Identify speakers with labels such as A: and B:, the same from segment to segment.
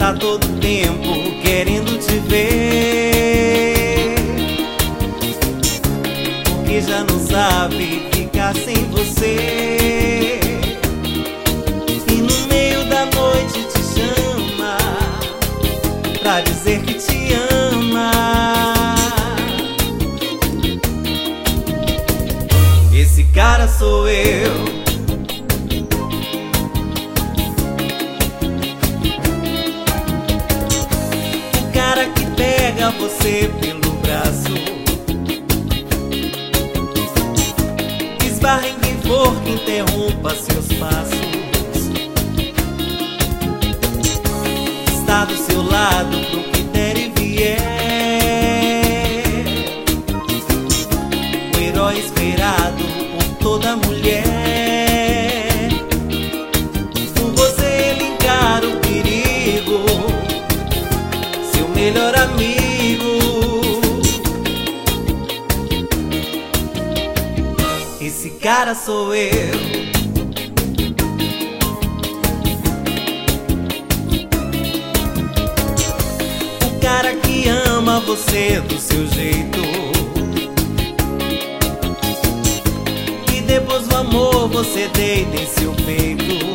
A: Tá todo tempo querendo te ver, porque já não sabe ficar sem você. E no meio da noite te chama pra dizer que te ama. Esse cara sou eu. Que pega você pelo braço, esbarra em quem for que interrompa seus passos, está do seu lado pro que der e vier, o herói esperado por toda mulher. Por você ele encara o perigo, melhor amigo. Esse cara sou eu. O cara que ama você do seu jeito, e depois do amor você deita em seu peito,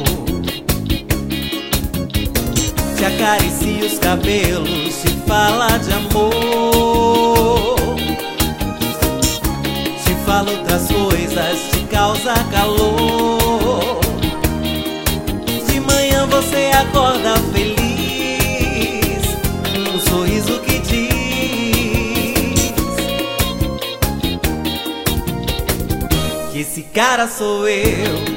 A: te acaricia os cabelos, te fala de amor, te fala outras coisas, te causa calor. De manhã você acorda feliz, um sorriso que diz que esse cara sou eu.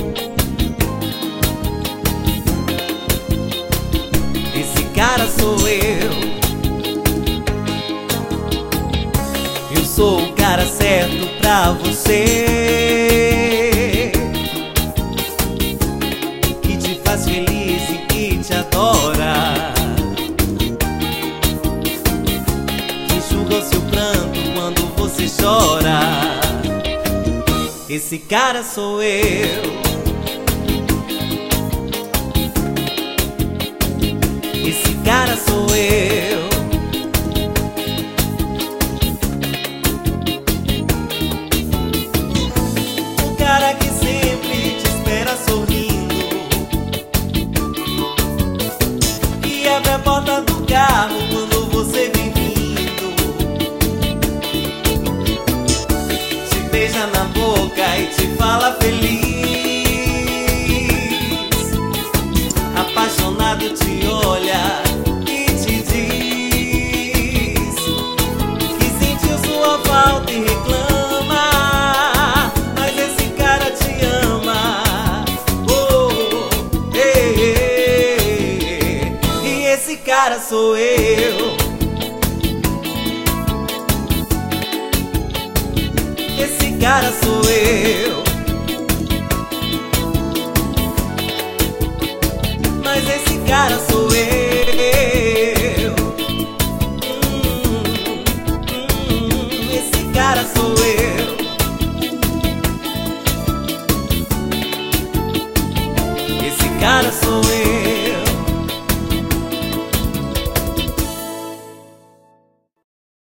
A: Cara sou eu. Eu sou o cara certo pra você, que te faz feliz e que te adora, que enxuga o seu pranto quando você chora. Esse cara sou eu. Esse cara sou eu. O cara que sempre te espera sorrindo, que abre a porta do carro quando você vem vindo, te beija na boca e te fala feliz, apaixonado te olha e te diz que sentiu sua falta e reclama, mas esse cara te ama. Oh, ei, ei, e esse cara sou eu. Esse cara sou